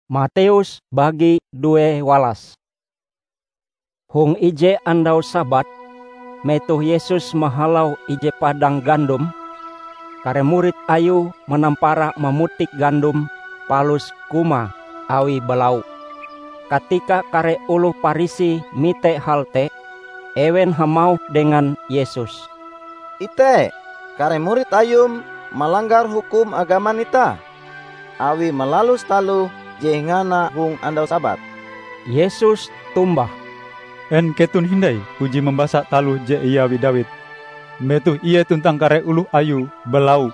Matius bagi 2:18. Hong ije andau Sabat, metuh Yesus mahalau ije padang gandum, kare murid ayu menampara memutik gandum palus kuma awi belau. Ketika kare uluh Parisi mite halte, ewen hamau dengan Yesus. Ite, kare murid ayum melanggar hukum agama nita, awi melalus talu jengana hung andau Sabat. Yesus tumbah. En ketun hindai uji membasa talu je ia Dawid. Metuh ia tuntang kare uluh ayu belau.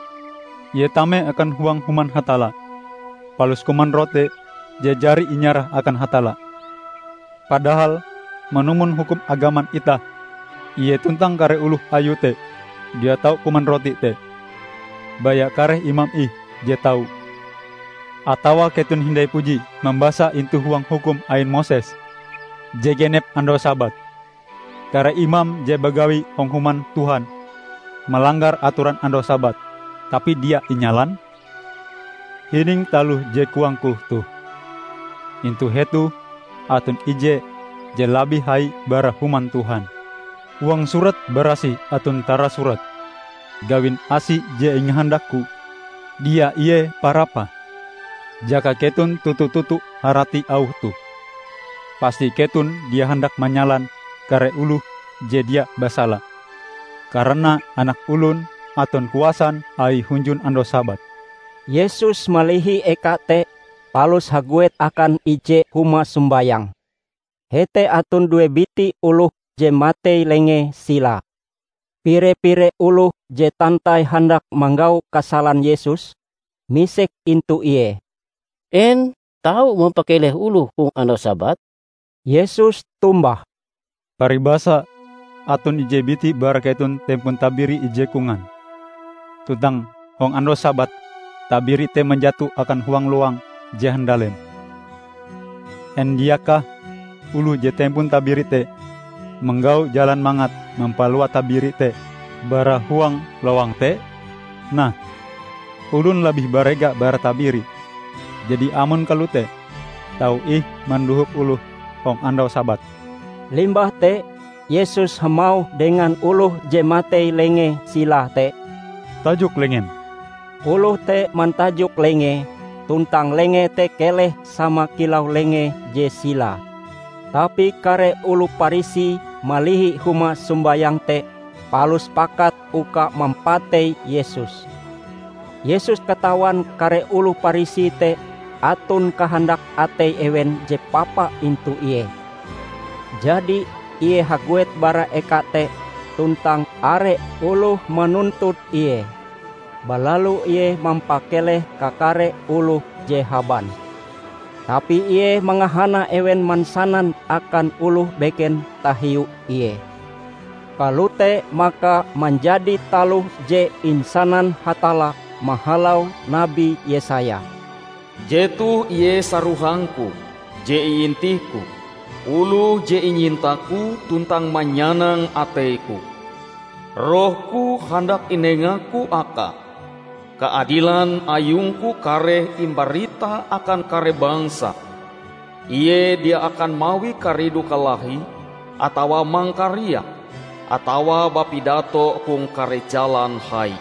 Ia tame akan huang human hatala. Palus kuman rote je jari inyarah akan hatala. Padahal menumun hukum agaman ita, ia tuntang kare uluh ayu te, dia tahu kuman roti te. Baya kare imam je tahu. Atawa ketun hindai puji membasa intu huang hukum ain Moses. Je genep ando Sabat. Kare imam je bagawi penghuman Tuhan melanggar aturan ando Sabat, tapi dia inyalan. Hining taluh je kuangku tuh. Intu hetu atun ije je labi hai bara human Tuhan. Uang surat berasi atun tara surat. Gawin asi je inghandakku. Dia iye parapa. Jaka ketun tutu-tutu harati auh tuh. Pasti ketun dia hendak menyalan kare uluh je dia basala. Karena anak ulun aton kuasan ai hunjun ando Sabat. Yesus malihi ekate palus haguet akan ije huma sumbayang. Hete atun 2 biti uluh je matei lenge sila. Pire-pire uluh je tantai hendak manggau kasalan Yesus, misek intu iye. En tahu mempakeleh uluh hung ando Sabat? Yesus tumbah. Paribasa atun ije biti baraketun tempun tabiri ije kungan. Tutang hong ando Sabat tabiri te menjatuh akan huang luang je handalen. En diakah ulu je tempun tabiri te menggau jalan mangat mempalua tabiri te bara huang lawang te. Nah, ulun lebih barega bara tabiri. Jadi amun kalute tau manduhup uluh hong andau Sabat. Limbah te Yesus hamau dengan uluh je matei lenge sila te. Tajuk lengen. Uluh te mantajuk lenge, tuntang lenge te keleh sama kilau lenge je sila. Tapi kare uluh Parisi malihi huma sumbayang te, palus pakat uka mempatei Yesus. Yesus katawan kare uluh Parisi te atun kahandak atei ewen je papa intu iye. Jadi iye haguet bara ekate tuntang are uluh menuntut iye. Balalu iye mampakeleh kakare uluh je haban. Tapi iye mengahana ewen mansanan akan uluh beken tahiu iye. Kalute maka menjadi taluh je insanan hatala mahalau Nabi Yesaya. Jetu iye saruhangku, je iintihku, ulu je inyintaku tuntang manyanang ateiku. Rohku hendak inengaku aka, keadilan ayungku kare imbarita akan kare bangsa. Iye dia akan mawi karidu kalahi, atawa mangkaria, atawa bapidato kung kare jalan hai.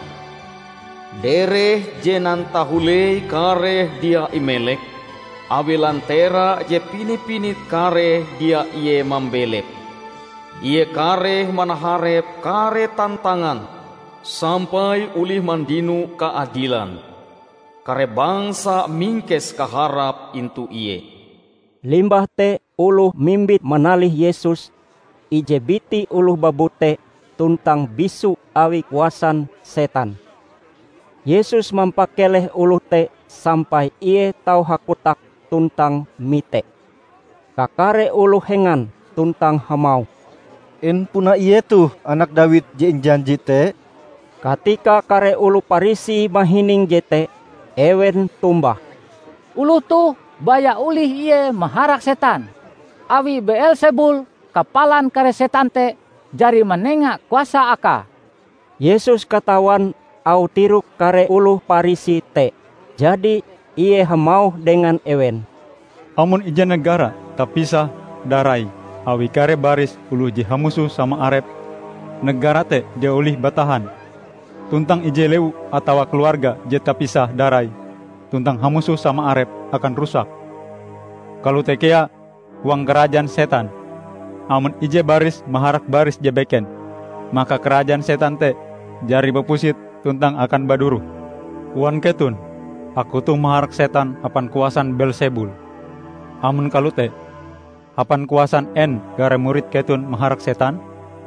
Dereh jenan tahulei kare dia imelek, awilantera je pini-pinit kare dia iye mambelep. Iye kare manaharep kare tantangan, sampai ulih mandinu keadilan. Kare bangsa mingkes kaharap intu iye. Limbah te uluh mimbit manalih Yesus, ije biti uluh babute tuntang bisu awi kuasan setan. Yesus mempakeleh uluh te sampai iye tau hakutak tuntang mite. Kakare uluh hengan tuntang hamau. En puna iye tuh anak Dawid je janji te. Katika kare uluh Parisi mahining jete, ewen tumbah. Uluh tuh baya ulih iye maharak setan. Awi Beelzebul kapalan kare setan te jari menengak kuasa aka. Yesus katawan au tiruk kare uluh Parisi te. Jadi Ie hamau dengan ewen. Amun ije negara tapisah darai, awi kare baris ulu je hamusu sama arep, negara te je ulih batahan. Tuntang ije leu atawa keluarga je tapisah darai, tuntang hamusu sama arep akan rusak. Kalau tekea uang kerajaan setan, amun ije baris maharak baris je beken, maka kerajaan setan te jari bepusit tuntang akan baduru. Wan ketun, aku tu maharak setan apan kuasan Belzebul. Amun kalau te, apan kuasan en kare murid ketun maharak setan?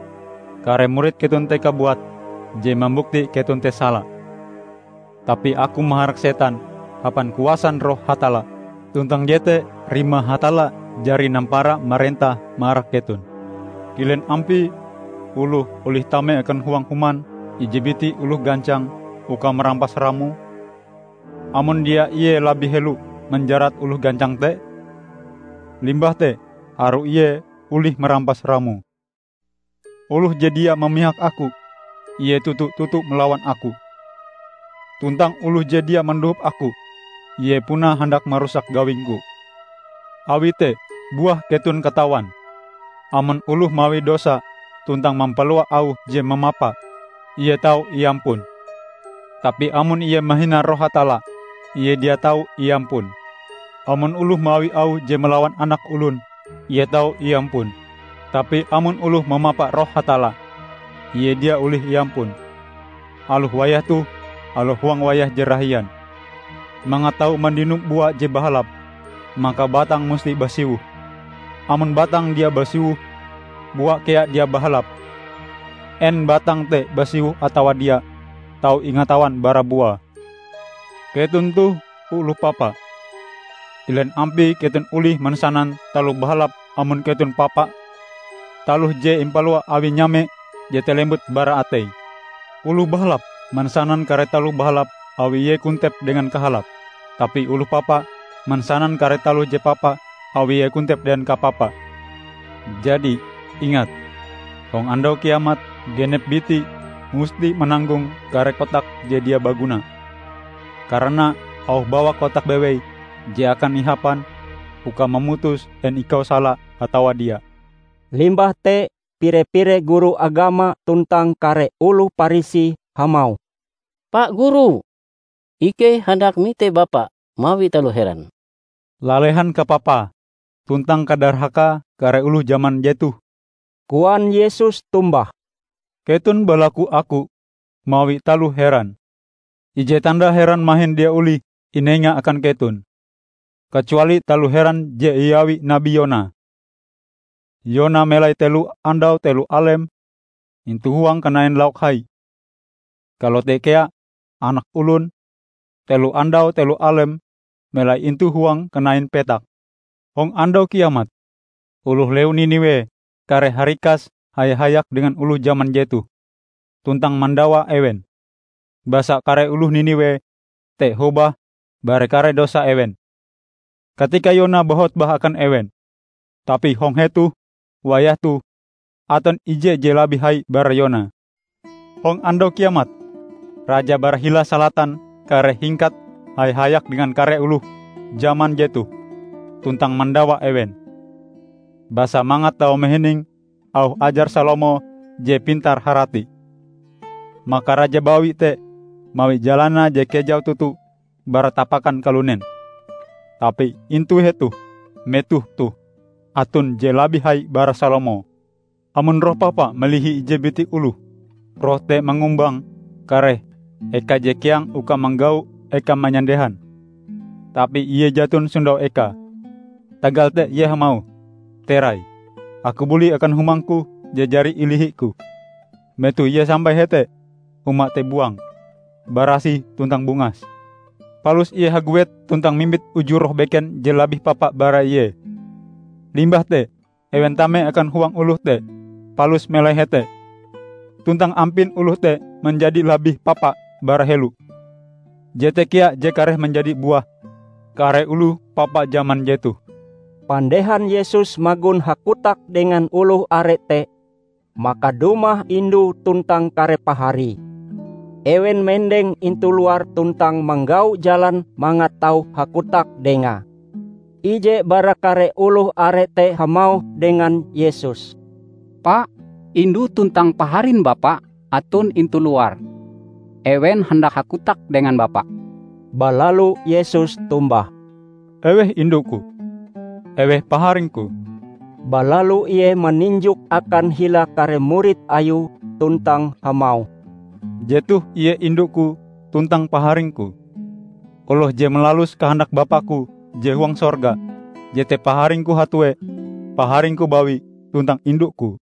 Kare murid ketun te kabuat, je membukti ketun te salah. Tapi aku maharak setan apan kuasan roh hatala, tuntang jete rima hatala jari nampara marentah maharak ketun. Kilen ampi uluh ulih tame akan huang human, ijibiti uluh gancang, uka merampas ramu. Amun dia iye labih helu menjarat uluh gancang te, limbah te aru iye ulih merampas ramu. Uluh jedia memihak aku, iye tutu melawan aku. Tuntang uluh jedia menduhup aku, iye punah hendak merusak gawingku. Awi te buah ketun ketawan. Amun uluh mawi dosa, tuntang mampelua au je memapa, iye tahu iampun. Tapi amun iye mahina roh hatala, iye dia tahu iampun. Amun uluh mawi au je melawan anak ulun, iye tahu iampun. Tapi amun uluh memapa roh hatala, iye dia ulih iampun. Aluh wayah tu, aluh huang wayah jerahian. Mangatau mandinum buah je bahalap, maka batang musti basiuh. Amun batang dia basiuh, buah kea dia bahalap. En batang te basiuh atawa dia, tau ingatawan bara buah. Ketun tu uluh papa. Ilen ampi ketun ulih mansanan talu bahalap amun ketun papa. Taluh je impalua awi nyame je telembut bara atei. Uluh bahalap mansanan kare taluh bahalap awi ye kuntep dengan kahalap. Tapi uluh papa mansanan kare taluh je papa awi ye kuntep dengan kapapa. Jadi ingat, kong andau kiamat genep biti musti menanggung kare kotak je dia baguna. Karena au bawa kotak bewei je akan ihapan, uka memutus dan ikau salah atawa dia. Limbah te pire-pire guru agama tuntang kare ulu Parisi hamau. Pak Guru, ike hendak mite Bapak mawi talu heran. Lalehan ka papa, tuntang kadarhaka kare ulu zaman jetuh. Kuan Yesus tumbah. Ketun balaku aku, mawi talu heran. Ije tanda heran mahen dia uli, inenga akan ketun. Kecuali talu heran je iawi Nabi Yona. Yona melai telu andau telu alem, intu huang kenain lauk hai. Kalau tekea, anak ulun, telu andau telu alem, melai intu huang kenain petak. Hong andau kiamat, uluh leu Niniwe, kare harikas hayak dengan uluh zaman jetu. Tuntang mandawa ewen. Basa kare uluh Niniwe, te hobah, bare kare dosa ewen. Ketika Yona bahotbah akan ewen. Tapi hong hetu, wayah tu, aton ije je labi hai bara Yona. Hong andau kiamat, raja barhila salatan kare hingkat hayak dengan kare uluh zaman jetu. Tuntang mandawa ewen. Basa mangat tau mehening, au ajar Salomo je pintar harati. Maka raja bawi te, mawi jalana je kejau tutu, baratapakan kalunen. Tapi intu hetu, metuh tu, atun je labi hai bara Salomo. Amun roh papa melihi ije biti ulu, roh te mengumbang, kare, eka je kiang uka manggau, eka manyandehan. Tapi iye jatun sundau eka. Tagal te ye hamau, terai. Aku buli akan humangku, jajari ilihiku. Metu iye sampai hete, umak te buang, barasi tuntang bungas. Palus iye haguet tuntang mimbit ujur roh beken je labih papa bara iye. Limbah te, ewen tame akan huang uluh te, palus melai hete. Tuntang ampin uluh te menjadi labih papa bara helu. Jete kia je kareh menjadi buah, kare uluh papa zaman jetu. Pandehan Yesus magun hakutak dengan uluh arete, maka dumah indu tuntang kare pahari. Ewen mendeng intu luar tuntang manggau jalan mangat tau hakutak denga. Ije barakare uluh are te hamau dengan Yesus. Pak, indu tuntang paharin Bapak atun intu luar. Ewen hendak hakutak dengan Bapak. Balalu Yesus tumbah. Eweh indukku, eweh paharingku. Balalu ia meninjuk akan hila kare murid ayu tuntang hamau. Jetuh ia indukku tuntang paharingku. Oloh je melalus kehendak Bapakku je huang sorga. Jete paharingku hatue, paharingku bawi tuntang indukku.